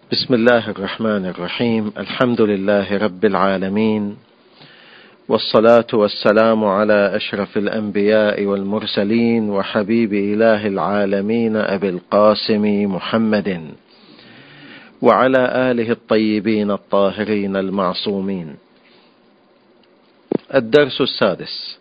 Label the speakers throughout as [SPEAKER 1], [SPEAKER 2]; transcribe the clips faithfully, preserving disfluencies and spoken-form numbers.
[SPEAKER 1] بسم الله الرحمن الرحيم. الحمد لله رب العالمين، والصلاة والسلام على أشرف الأنبياء والمرسلين وحبيب إله العالمين أبي القاسم محمد وعلى آله الطيبين الطاهرين المعصومين. الدرس السادس: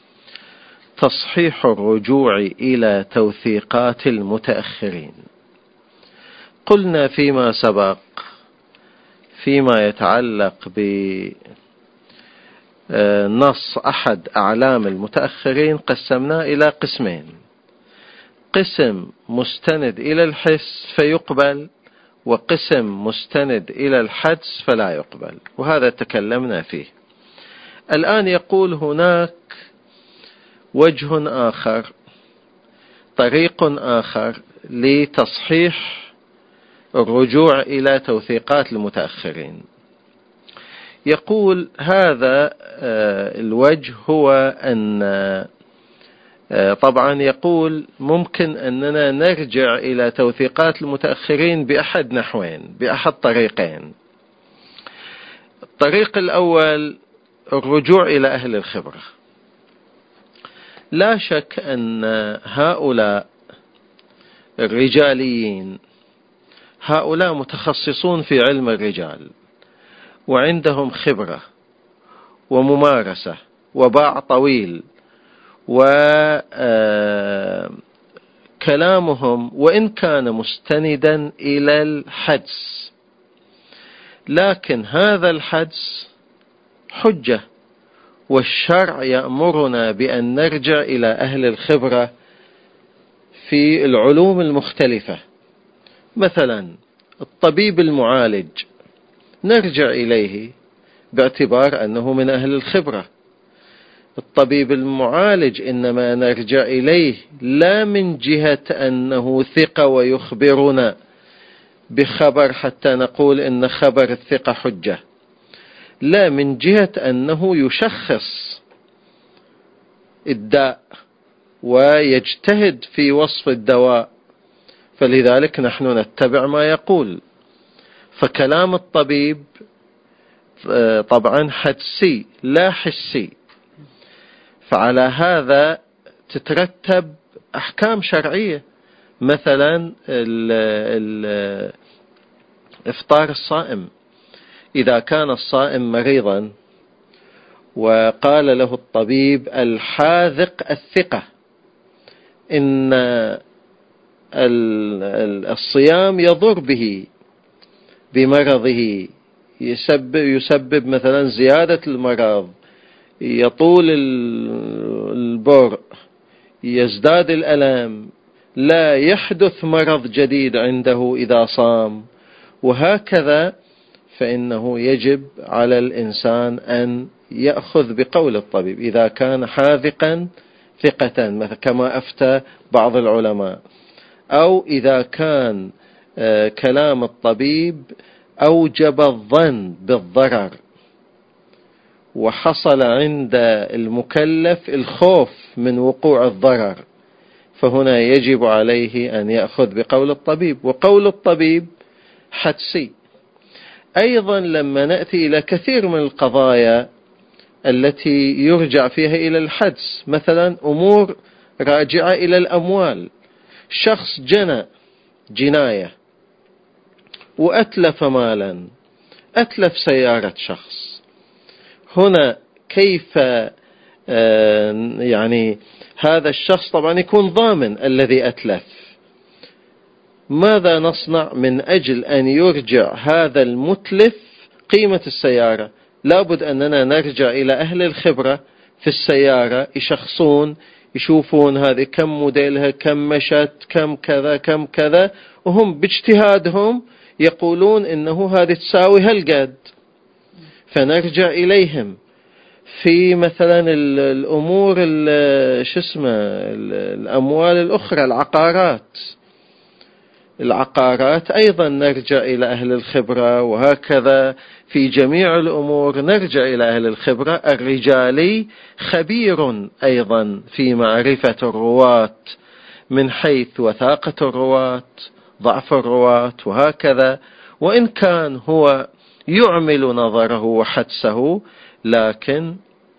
[SPEAKER 1] تصحيح الرجوع إلى توثيقات المتأخرين. قلنا فيما سبق فيما يتعلق بنص أحد أعلام المتأخرين قسمناه إلى قسمين: قسم مستند إلى الحس فيقبل، وقسم مستند إلى الحدس فلا يقبل، وهذا تكلمنا فيه. الآن يقول هناك وجه آخر، طريق آخر لتصحيح الرجوع إلى توثيقات المتأخرين. يقول هذا الوجه هو أن طبعا يقول ممكن أننا نرجع إلى توثيقات المتأخرين بأحد نحوين، بأحد طريقين. الطريق الأول الرجوع إلى أهل الخبرة. لا شك أن هؤلاء الرجاليين هؤلاء متخصصون في علم الرجال، وعندهم خبرة وممارسة وباع طويل، وكلامهم وإن كان مستندا إلى الحدس، لكن هذا الحدس حجة، والشرع يأمرنا بأن نرجع إلى أهل الخبرة في العلوم المختلفة. مثلا الطبيب المعالج نرجع إليه باعتبار أنه من أهل الخبرة. الطبيب المعالج إنما نرجع إليه لا من جهة أنه ثقة ويخبرنا بخبر حتى نقول إن خبر الثقة حجة، لا، من جهة أنه يشخص الداء ويجتهد في وصف الدواء، فلذلك نحن نتبع ما يقول. فكلام الطبيب طبعا حدسي لا حسي، فعلى هذا تترتب أحكام شرعية. مثلا إفطار الصائم، إذا كان الصائم مريضا وقال له الطبيب الحاذق الثقة إن الصيام يضر به بمرضه، يسبب, يسبب مثلا زيادة المرض، يطول البرء، يزداد الألم، لا يحدث مرض جديد عنده إذا صام، وهكذا، فإنه يجب على الإنسان أن يأخذ بقول الطبيب إذا كان حاذقا ثقة، مثل كما أفتى بعض العلماء، أو إذا كان كلام الطبيب أوجب الظن بالضرر وحصل عند المكلف الخوف من وقوع الضرر، فهنا يجب عليه أن يأخذ بقول الطبيب، وقول الطبيب حدسي. أيضا لما نأتي إلى كثير من القضايا التي يرجع فيها إلى الحدس، مثلا أمور راجعة إلى الأموال، شخص جنى جناية وأتلف مالا، أتلف سيارة شخص، هنا كيف يعني هذا الشخص طبعا يكون ضامن الذي أتلف، ماذا نصنع من أجل أن يرجع هذا المتلف قيمة السيارة؟ لابد أننا نرجع إلى أهل الخبرة في السيارة، يشخصون، يشوفون هذه كم موديلها، كم مشت، كم كذا كم كذا، وهم باجتهادهم يقولون إنه هذه تساوي هالقد، فنرجع إليهم. في مثلا الأمور شو اسمه الأموال الأخرى، العقارات العقارات أيضا نرجع إلى أهل الخبرة، وهكذا في جميع الأمور نرجع إلى أهل الخبرة. الرجالي خبير أيضا في معرفة الرواة من حيث وثاقة الرواة، ضعف الرواة، وهكذا، وإن كان هو يعمل نظره وحدسه، لكن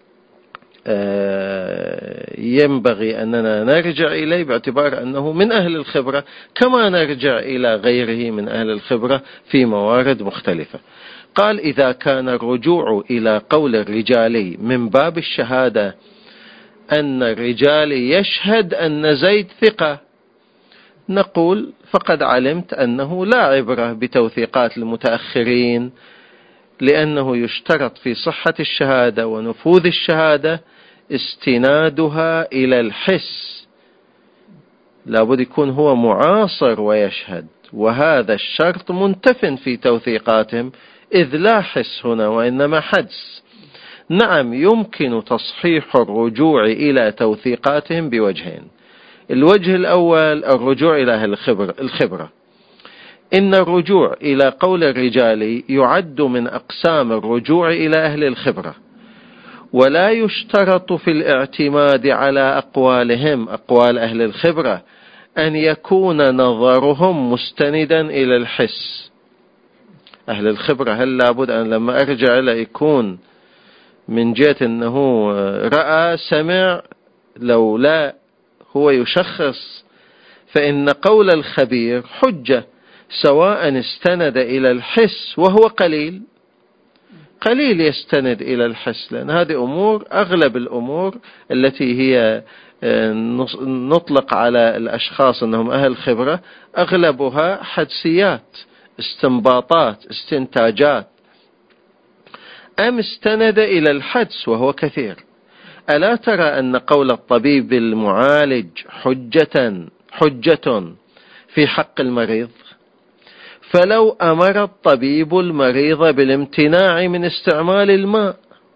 [SPEAKER 1] ينبغي أننا نرجع إليه باعتبار أنه من أهل الخبرة، كما نرجع إلى غيره من أهل الخبرة في موارد مختلفة. قال: إذا كان الرجوع إلى قول الرجالي من باب الشهادة، أن الرجال يشهد أن زيد ثقة، نقول: فقد علمت أنه لا عبرة بتوثيقات المتأخرين، لأنه يشترط في صحة الشهادة ونفوذ الشهادة استنادها إلى الحس، لابد يكون هو معاصر ويشهد، وهذا الشرط منتف في توثيقاتهم، إذ لا حس هنا وإنما حدس. نعم، يمكن تصحيح الرجوع إلى توثيقاتهم بوجهين. الوجه الأول الرجوع إلى أهل الخبرة. إن الرجوع إلى قول الرجال يعد من أقسام الرجوع إلى أهل الخبرة، ولا يشترط في الاعتماد على أقوالهم، أقوال أهل الخبرة، أن يكون نظرهم مستندا إلى الحس. أهل الخبرة هل لابد أن لما أرجع له يكون من جهة أنه رأى سمع؟ لو لا هو يشخص، فإن قول الخبير حجة، سواء استند إلى الحس وهو قليل قليل يستند إلى الحس، لأن هذه أمور، أغلب الأمور التي هي نطلق على الأشخاص أنهم أهل خبرة، أغلبها حدسيات، استنباطات، استنتاجات. أم استند إلى الحدس وهو كثير. ألا ترى أن قول الطبيب المعالج حجة حجة في حق المريض؟ فلو أمر الطبيب المريض بالامتناع من استعمال الماء،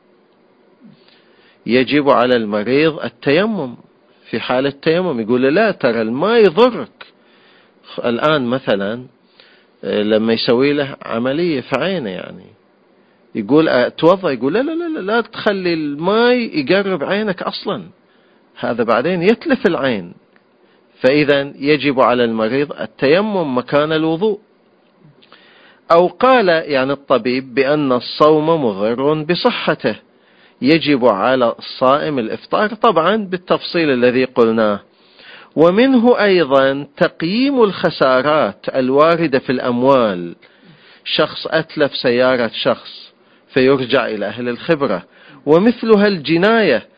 [SPEAKER 1] يجب على المريض التيمم. في حالة التيمم يقول لا، ترى الماء يضرك. الآن مثلا لما يسوي له عملية في عينه، يعني يقول اتوضأ، يقول لا لا لا لا تخلي الماء يقرب عينك أصلا، هذا بعدين يتلف العين. فإذا يجب على المريض التيمم مكان الوضوء. أو قال يعني الطبيب بأن الصوم مضر بصحته، يجب على الصائم الإفطار، طبعا بالتفصيل الذي قلناه. ومنه أيضا تقييم الخسارات الواردة في الأموال. شخص أتلف سيارة شخص فيرجع إلى أهل الخبرة، ومثلها الجناية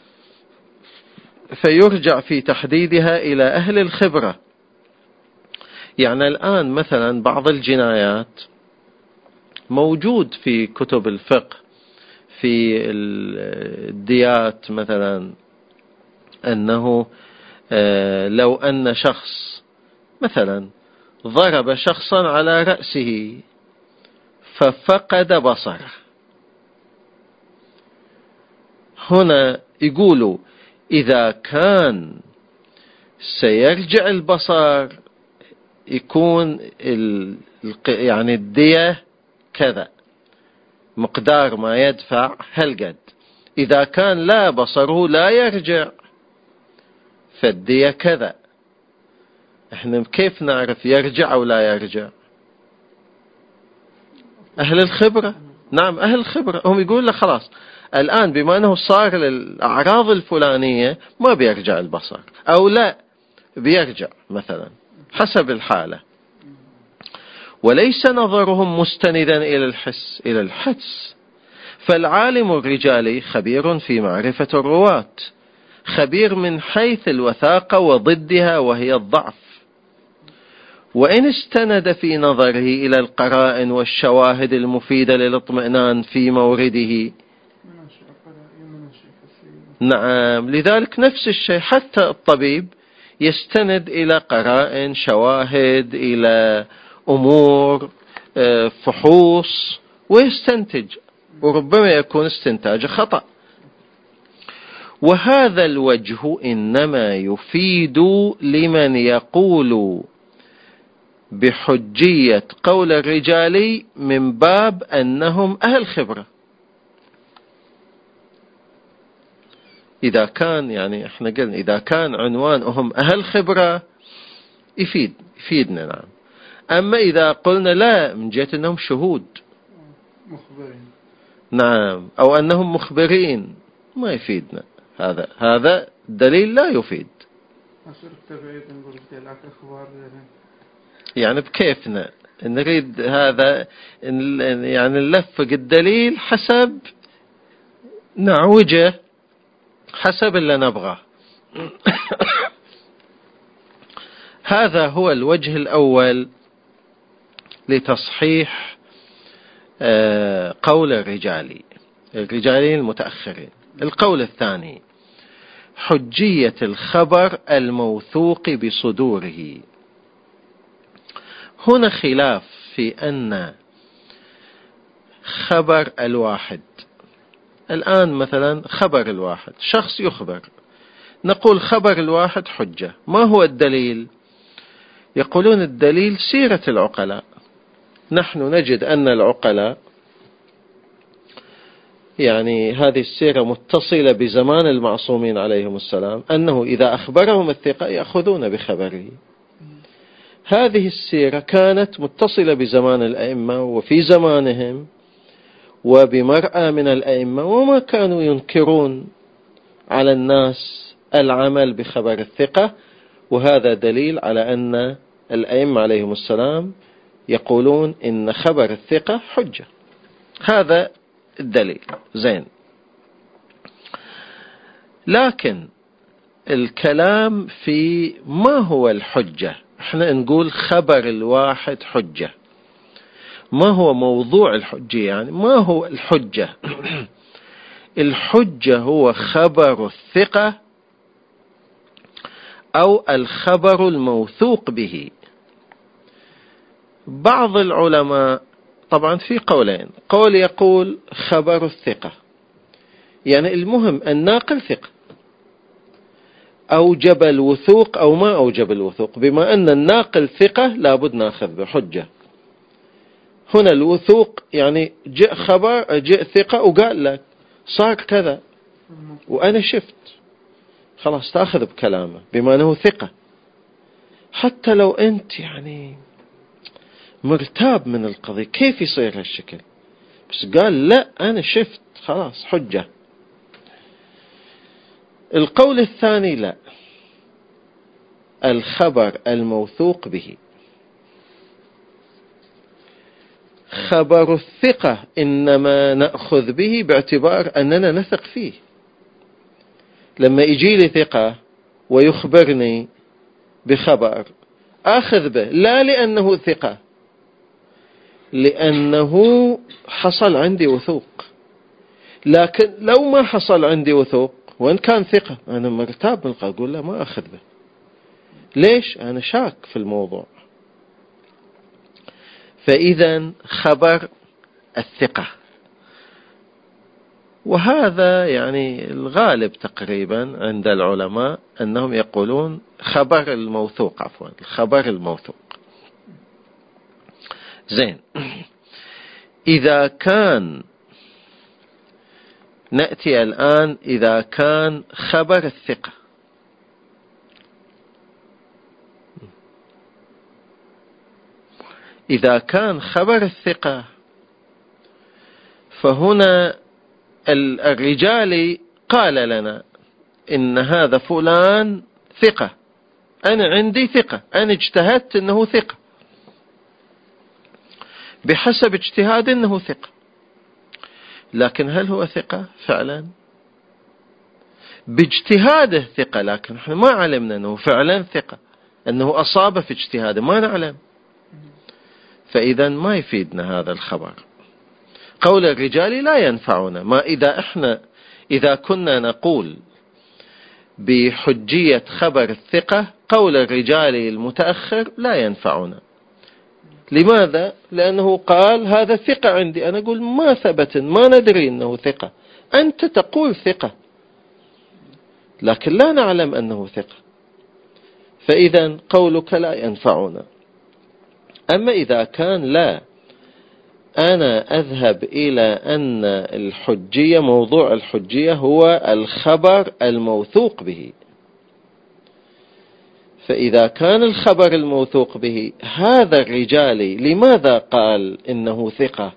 [SPEAKER 1] فيرجع في تحديدها إلى أهل الخبرة. يعني الآن مثلا بعض الجنايات موجود في كتب الفقه، في الديات مثلا، أنه لو أن شخص مثلا ضرب شخصا على رأسه ففقد بصره، هنا يقولوا إذا كان سيرجع البصر يكون يعني الدية كذا، مقدار ما يدفع هالقد. إذا كان لا، بصره لا يرجع، فالدية كذا. احنا كيف نعرف يرجع أو لا يرجع؟ أهل الخبرة. نعم، أهل الخبرة هم يقول له خلاص الآن بما أنه صار للأعراض الفلانية ما بيرجع البصر، أو لا بيرجع مثلا حسب الحالة. وليس نظرهم مستندا إلى الحس، إلى الحدس. فالعالم الرجالي خبير في معرفة الرواة، خبير من حيث الوثاقة وضدها وهي الضعف. وإن استند في نظره إلى القرائن والشواهد المفيدة للاطمئنان في مورده، نعم، لذلك نفس الشيء حتى الطبيب يستند إلى قرائن، شواهد، إلى أمور، فحوص، ويستنتج، وربما يكون استنتاج خطأ. وهذا الوجه إنما يفيد لمن يقول بحجية قول الرجال من باب أنهم أهل خبرة. إذا كان يعني احنا قلنا إذا كان عنوانهم أهل خبرة يفيد يفيدنا. نعم. أما إذا قلنا لا من جهة أنهم شهود
[SPEAKER 2] مخبرين،
[SPEAKER 1] نعم، أو أنهم مخبرين، ما يفيدنا هذا هذا دليل لا يفيد. يعني بكيفنا نريد هذا يعني نلفق الدليل حسب نعوجه حسب اللي نبغاه. هذا هو الوجه الأول لتصحيح قول الرجالي الرجالين المتأخرين. القول الثاني حجية الخبر الموثوق بصدوره. هنا خلاف في أن خبر الواحد، الآن مثلا خبر الواحد، شخص يخبر، نقول خبر الواحد حجة. ما هو الدليل؟ يقولون الدليل سيرة العقلاء. نحن نجد أن العقلاء يعني هذه السيرة متصلة بزمان المعصومين عليهم السلام، أنه إذا أخبرهم الثقة يأخذون بخبره. هذه السيرة كانت متصلة بزمان الأئمة وفي زمانهم وبمرأى من الأئمة، وما كانوا ينكرون على الناس العمل بخبر الثقة. وهذا دليل على أن الأئمة عليهم السلام يقولون إن خبر الثقة حجة. هذا الدليل زين. لكن الكلام في ما هو الحجة. احنا نقول خبر الواحد حجة، ما هو موضوع الحجة؟ يعني ما هو الحجة؟ الحجة هو خبر الثقة أو الخبر الموثوق به. بعض العلماء طبعا في قولين، قول يقول خبر الثقة، يعني المهم الناقل ثقة، أوجب الوثوق أو ما أوجب الوثوق، بما أن الناقل ثقة لابد ناخذ بحجة. هنا الوثوق يعني جاء خبر، جاء ثقة وقال لك صار كذا وأنا شفت، خلاص تأخذ بكلامه بما أنه ثقة، حتى لو أنت يعني مرتاب من القضية كيف يصير هالشكل، بس قال لا أنا شفت، خلاص حجة. القول الثاني لا، الخبر الموثوق به. خبر الثقة إنما نأخذ به باعتبار أننا نثق فيه. لما يجي لي ثقة ويخبرني بخبر آخذ به، لا لأنه ثقة، لأنه حصل عندي وثوق. لكن لو ما حصل عندي وثوق وإن كان ثقة أنا مرتاب من أقول له ما أخذ به. ليش؟ أنا شاك في الموضوع. فإذا خبر الثقة، وهذا يعني الغالب تقريبا عند العلماء أنهم يقولون خبر الموثوق، عفوا الخبر الموثوق. زين. إذا كان نأتي الآن إذا كان خبر الثقة، إذا كان خبر الثقة فهنا الرجال قال لنا إن هذا فلان ثقة، أنا عندي ثقة، أنا اجتهدت أنه ثقة، بحسب اجتهاد أنه ثقة. لكن هل هو ثقة فعلا؟ باجتهاده ثقة، لكن نحن ما علمنا أنه فعلا ثقة، أنه أصاب في اجتهاده، ما نعلم. فإذا ما يفيدنا هذا الخبر. قول الرجال لا ينفعنا. ما إذا إحنا إذا كنا نقول بحجية خبر الثقة، قول الرجال المتأخر لا ينفعنا. لماذا؟ لأنه قال هذا ثقة عندي، أنا أقول ما ثبت، ما ندري أنه ثقة، أنت تقول ثقة لكن لا نعلم أنه ثقة، فإذا قولك لا ينفعنا. أما إذا كان لا، أنا أذهب إلى أن الحجية، موضوع الحجية هو الخبر الموثوق به، فإذا كان الخبر الموثوق به هذا الرجالي، لماذا قال إنه ثقة؟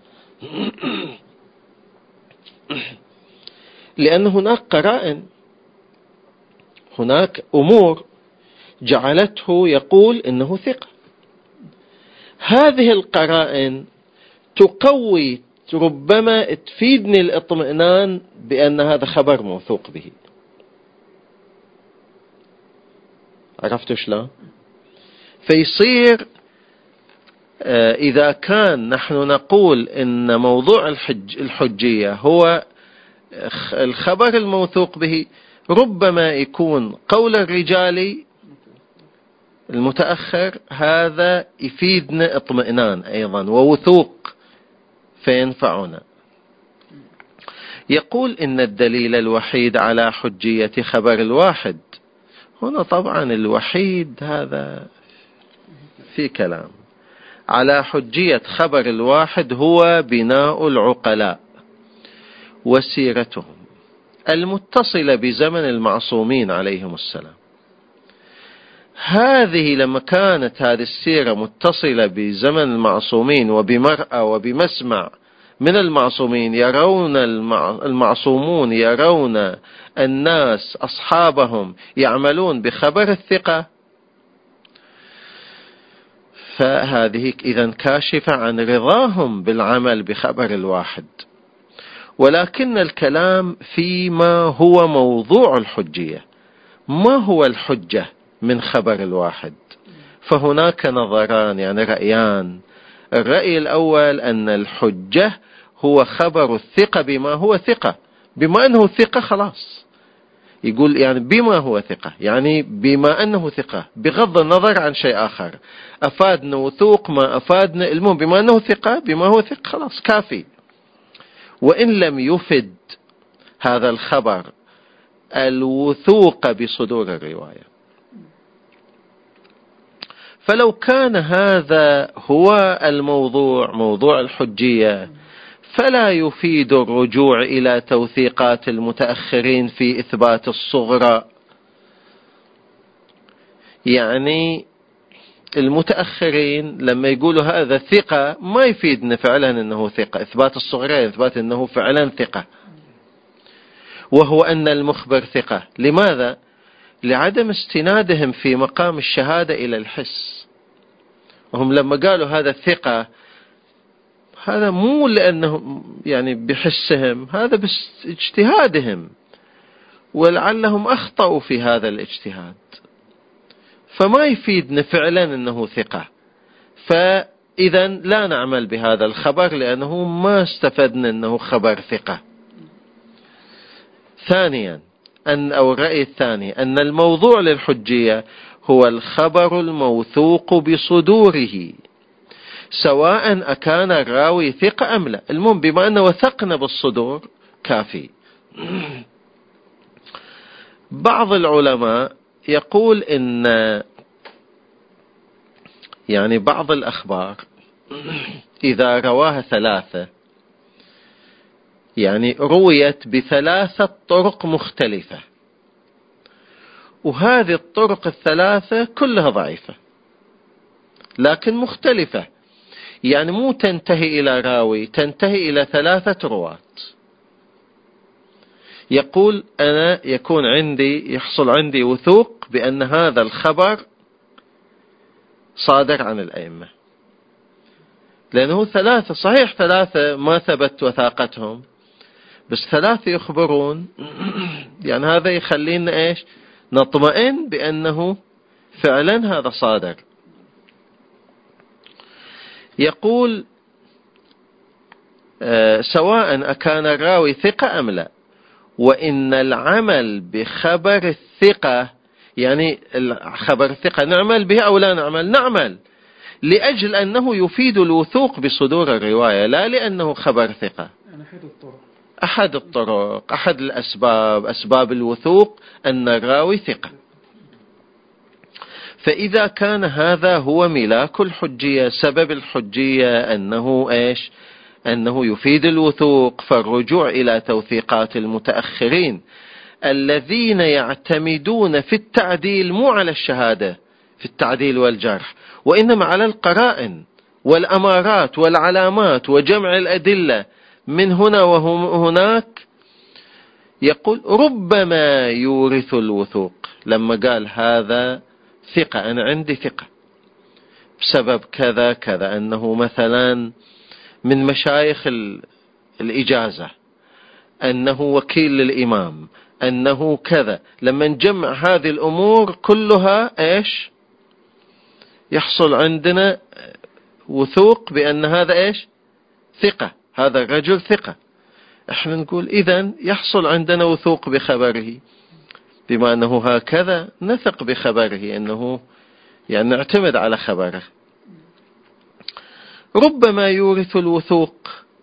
[SPEAKER 1] لأن هناك قرائن، هناك أمور جعلته يقول إنه ثقة. هذه القرائن تقوي، ربما تفيدني الاطمئنان بأن هذا خبر موثوق به. عرفتوا شلون؟ فيصير إذا كان نحن نقول إن موضوع الحج الحجية هو الخبر الموثوق به، ربما يكون قول الرجال المتأخر هذا يفيدنا اطمئنان أيضا ووثوق فينفعنا. يقول إن الدليل الوحيد على حجية خبر الواحد، هنا طبعا الوحيد هذا في كلام، على حجية خبر الواحد هو بناء العقلاء وسيرتهم المتصلة بزمن المعصومين عليهم السلام. هذه لما كانت هذه السيرة متصلة بزمن المعصومين وبمرأة وبمسمع من المعصومين، يرون المعصومون يرون الناس أصحابهم يعملون بخبر الثقة، فهذه إذن كاشفة عن رضاهم بالعمل بخبر الواحد. ولكن الكلام فيما هو موضوع الحجية، ما هو الحجة من خبر الواحد؟ فهناك نظران، يعني رأيان. الرأي الأول أن الحجة هو خبر الثقة بما هو ثقة، بما أنه ثقة خلاص، يقول يعني بما هو ثقة، يعني بما أنه ثقة بغض النظر عن شيء آخر، أفادنا وثوق ما أفادنا، المهم بما أنه ثقة، بما هو ثقة خلاص كافي. وإن لم يفد هذا الخبر الوثوق بصدور الرواية، فلو كان هذا هو الموضوع، موضوع الحجية، فلا يفيد الرجوع إلى توثيقات المتأخرين في إثبات الصغرى. يعني المتأخرين لما يقولوا هذا ثقة ما يفيدنا فعلا أنه ثقة، إثبات الصغرى إثبات أنه فعلا ثقة، وهو أن المخبر ثقة. لماذا؟ لعدم استنادهم في مقام الشهادة إلى الحس. وهم لما قالوا هذا الثقة، هذا مو لأنهم يعني بحسهم، هذا باجتهادهم، ولعلهم أخطأوا في هذا الاجتهاد، فما يفيدنا فعلا أنه ثقة. فإذا لا نعمل بهذا الخبر لأنه ما استفدنا أنه خبر ثقة. ثانيا أن أو الرأي الثاني أن الموضوع للحجية هو الخبر الموثوق بصدوره، سواء أكان الراوي ثقة أم لا، المهم بما أنه وثقنا بالصدور كافي. بعض العلماء يقول إن يعني بعض الأخبار إذا رواها ثلاثة، يعني رويت بثلاثة طرق مختلفة، وهذه الطرق الثلاثة كلها ضعيفة لكن مختلفة، يعني مو تنتهي إلى راوي، تنتهي إلى ثلاثة رواة. يقول أنا يكون عندي يحصل عندي وثوق بأن هذا الخبر صادر عن الأئمة، لأنه ثلاثة صحيح، ثلاثة ما ثبت وثاقتهم، بس ثلاثة يخبرون، يعني هذا يخلينا إيش؟ نطمئن بأنه فعلا هذا صادر. يقول آه سواء أكان الراوي ثقة أم لا، وإن العمل بخبر الثقة، يعني خبر الثقة نعمل به أو لا نعمل؟ نعمل، لأجل أنه يفيد الوثوق بصدور الرواية، لا لأنه خبر ثقة.
[SPEAKER 2] أحد الطرق
[SPEAKER 1] أحد الطرق، أحد الأسباب، أسباب الوثوق أن الراوي ثقة. فإذا كان هذا هو ملاك الحجية، سبب الحجية أنه إيش؟ أنه يفيد الوثوق، فالرجوع إلى توثيقات المتأخرين الذين يعتمدون في التعديل مو على الشهادة، في التعديل والجرح، وإنما على القرائن والأمارات والعلامات وجمع الأدلة من هنا وهناك. يقول ربما يورث الوثوق، لما قال هذا ثقة، أنا عندي ثقة بسبب كذا كذا، أنه مثلا من مشايخ الإجازة، أنه وكيل للإمام، أنه كذا. لما نجمع هذه الأمور كلها إيش يحصل عندنا؟ وثوق بأن هذا إيش ثقة، هذا الرجل ثقة. احنا نقول إذن يحصل عندنا وثوق بخبره، بما أنه هكذا نثق بخبره، أنه يعني نعتمد على خبره. ربما يورث الوثوق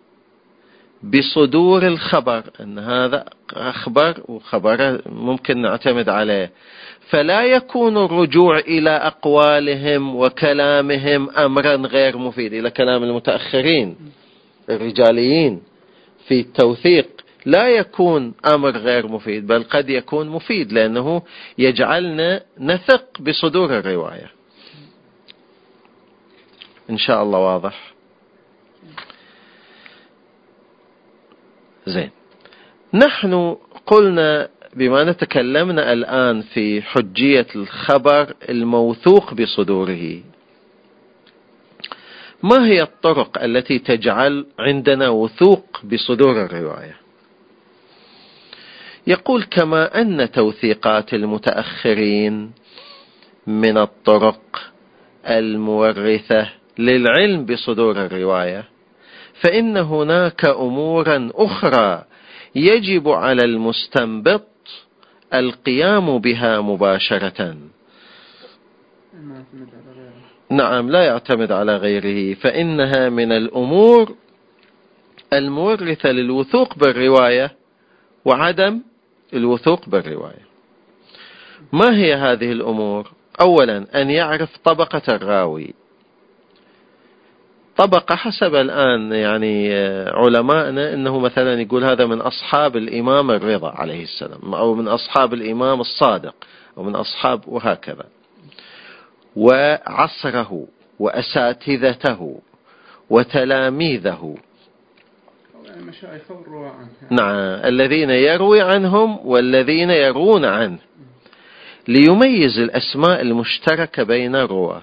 [SPEAKER 1] بصدور الخبر، أن هذا أخبر وخبره ممكن نعتمد عليه، فلا يكون الرجوع إلى أقوالهم وكلامهم أمرا غير مفيد، إلى كلام المتأخرين الرجاليين في التوثيق لا يكون أمر غير مفيد، بل قد يكون مفيد، لأنه يجعلنا نثق بصدور الرواية. إن شاء الله واضح. زين، نحن قلنا بما نتكلمنا الآن في حجية الخبر الموثوق بصدوره، ما هي الطرق التي تجعل عندنا وثوق بصدور الرواية؟ يقول كما أن توثيقات المتأخرين من الطرق المورثة للعلم بصدور الرواية، فإن هناك أمورا أخرى يجب على المستنبط القيام بها مباشرة. نعم، لا يعتمد على غيره، فإنها من الأمور المورثة للوثوق بالرواية وعدم الوثوق بالرواية. ما هي هذه الأمور؟ أولا أن يعرف طبقة الراوي، طبقة حسب الآن يعني علماءنا أنه مثلا يقول هذا من أصحاب الإمام الرضا عليه السلام، أو من أصحاب الإمام الصادق، أو من أصحاب وهكذا، وعصره وأساتذته وتلاميذه، نعم، الذين يروي عنهم والذين يرون عنه، ليميز الأسماء المشتركة بين الرواة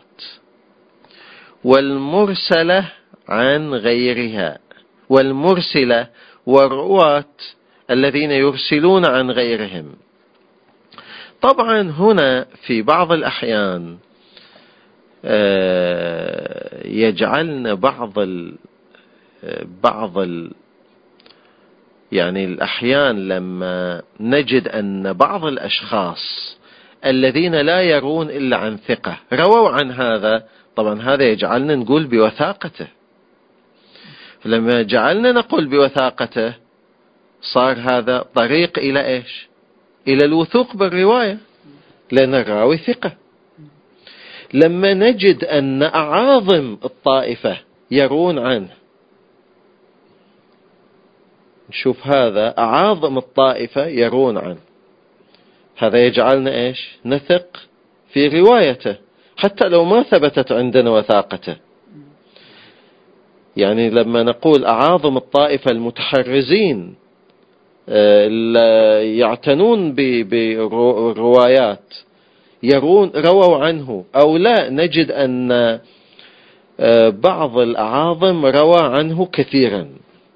[SPEAKER 1] والمرسلة عن غيرها، والمرسلة والرواة الذين يرسلون عن غيرهم. طبعا هنا في بعض الأحيان يجعلنا بعض ال بعض ال يعني الأحيان لما نجد أن بعض الأشخاص الذين لا يرون إلا عن ثقة رووا عن هذا، طبعا هذا يجعلنا نقول بوثاقته. لما جعلنا نقول بوثاقته صار هذا طريق إلى إيش؟ إلى الوثوق بالرواية، لأن الراوي ثقة. لما نجد أن أعاظم الطائفة يرون عنه، نشوف هذا أعاظم الطائفة يرون عنه، هذا يجعلنا إيش؟ نثق في روايته حتى لو ما ثبتت عندنا وثاقته. يعني لما نقول أعاظم الطائفة المتحرزين يعتنون بالروايات يرون رووا عنه، أو لا نجد أن بعض الأعاظم روى عنه كثيرا،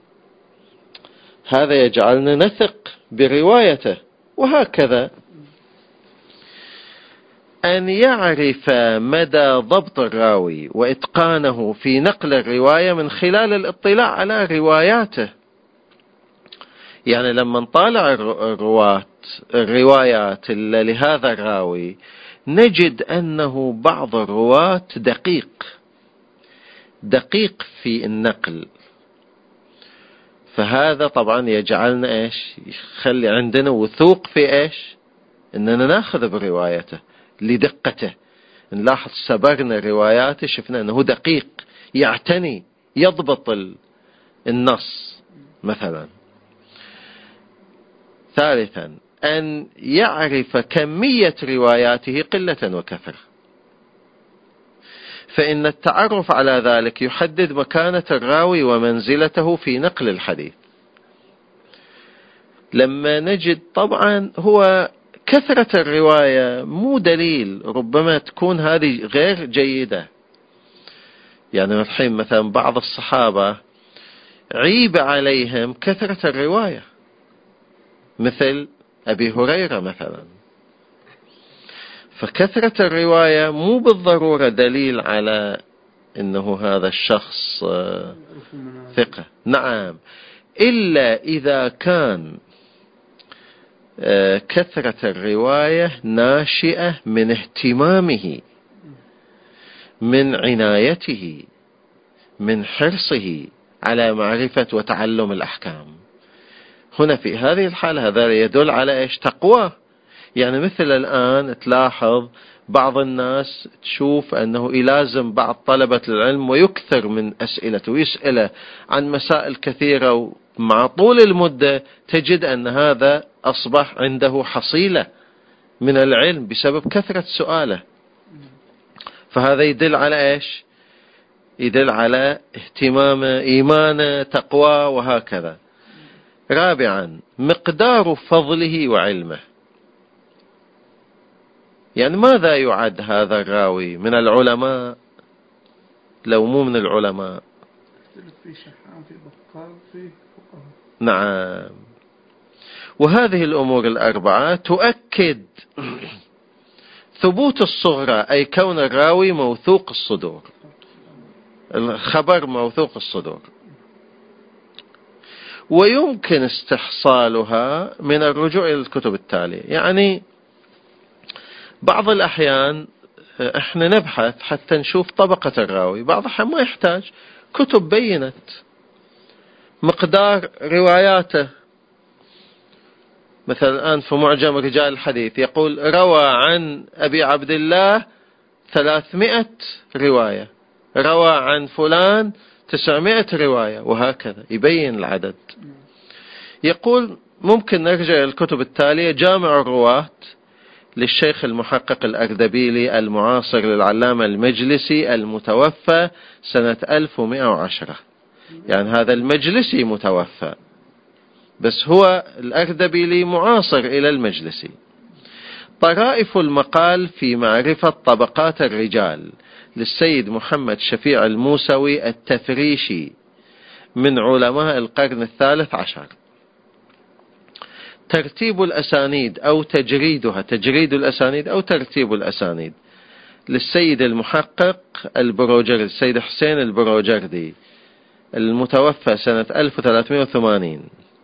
[SPEAKER 1] هذا يجعلنا نثق بروايته. وهكذا أن يعرف مدى ضبط الراوي وإتقانه في نقل الرواية من خلال الاطلاع على رواياته. يعني لما نطالع الرواة الروايات لهذا الراوي نجد أنه بعض الرواة دقيق دقيق في النقل، فهذا طبعا يجعلنا إيش؟ يخلي عندنا وثوق في إيش؟ إننا ناخذ بروايته لدقته. نلاحظ سبرنا رواياته شفنا أنه دقيق، يعتني، يضبط النص مثلا. ثالثا أن يعرف كمية رواياته قلة وكثرة. فإن التعرف على ذلك يحدد مكانة الراوي ومنزلته في نقل الحديث. لما نجد طبعا هو كثرة الرواية مو دليل، ربما تكون هذه غير جيدة. يعني الحين مثلا بعض الصحابة عيب عليهم كثرة الرواية، مثل أبي هريرة مثلا، فكثرة الرواية مو بالضرورة دليل على أنه هذا الشخص ثقة. نعم، إلا إذا كان كثرة الرواية ناشئة من اهتمامه، من عنايته، من حرصه على معرفة وتعلم الأحكام. هنا في هذه الحالة هذا يدل على إيش؟ تقوى. يعني مثل الآن تلاحظ بعض الناس تشوف أنه يلازم بعض طلبة العلم ويكثر من أسئلته ويسأله عن مسائل كثيرة، ومع طول المدة تجد أن هذا أصبح عنده حصيلة من العلم بسبب كثرة سؤاله. فهذا يدل على إيش؟ يدل على اهتمامه، إيمانه، تقوى، وهكذا. رابعا، مقدار فضله وعلمه. يعني ماذا يعد هذا الراوي؟ من العلماء؟ لو مو من العلماء؟ نعم. وهذه الأمور الأربعة تؤكد ثبوت الصغرى، أي كون الراوي موثوق الصدور، الخبر موثوق الصدور. ويمكن استحصالها من الرجوع إلى الكتب التالية. يعني بعض الأحيان احنا نبحث حتى نشوف طبقة الراوي، بعض الأحيان ما يحتاج، كتب بينت مقدار رواياته. مثلا الآن في معجم رجال الحديث يقول روى عن أبي عبد الله ثلاثمائة رواية، روى عن فلان تسعمائة رواية، وهكذا يبين العدد. يقول ممكن نرجع إلى الكتب التالية: جامع الرواة للشيخ المحقق الأردبيلي المعاصر للعلامة المجلسي المتوفى سنة ألف ومئة وعشرة. يعني هذا المجلسي متوفى، بس هو الأردبيلي معاصر إلى المجلسي. طرائف المقال في معرفة طبقات الرجال للسيد محمد شفيع الموسوي التفريشي من علماء القرن الثالث عشر. ترتيب الأسانيد أو تجريدها، تجريد الأسانيد أو ترتيب الأسانيد للسيد المحقق البروجردي، السيد حسين البروجردي المتوفى سنة ألف وثلاثمائة وثمانين.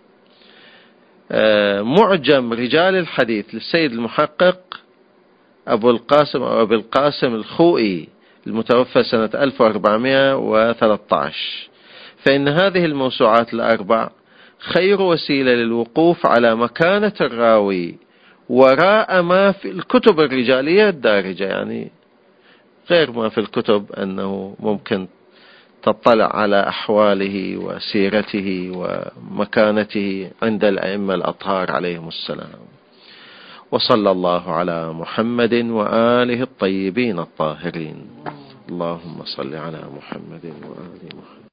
[SPEAKER 1] معجم رجال الحديث للسيد المحقق أبو القاسم أو أبو القاسم الخوئي المتوفى سنة ألف وأربعمائة وثلاثة عشر. فإن هذه الموسوعات الأربع خير وسيلة للوقوف على مكانة الراوي وراء ما في الكتب الرجالية الدارجة، يعني غير ما في الكتب أنه ممكن تطلع على أحواله وسيرته ومكانته عند الأئمة الأطهار عليهم السلام. وصلى الله على محمد وآله الطيبين الطاهرين. اللهم صل على محمد وآل محمد.